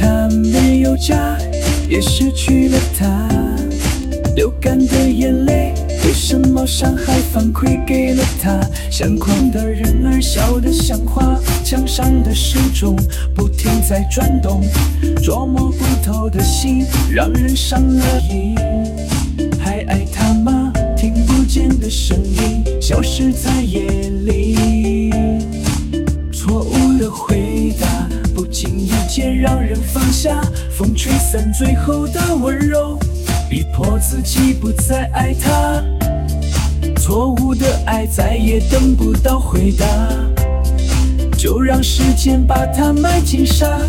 他没有家，也失去了他。流干的眼泪，为什么伤害反馈给了他？相框的人儿笑得像花，墙上的时钟不停在转动，捉摸不透的心让人伤了心。还爱他吗？听不见的声音消失在夜里。错误的回答不经意间让人放下，风吹散最后的温柔，逼迫自己不再爱他。错误的爱再也等不到回答，就让时间把它埋进沙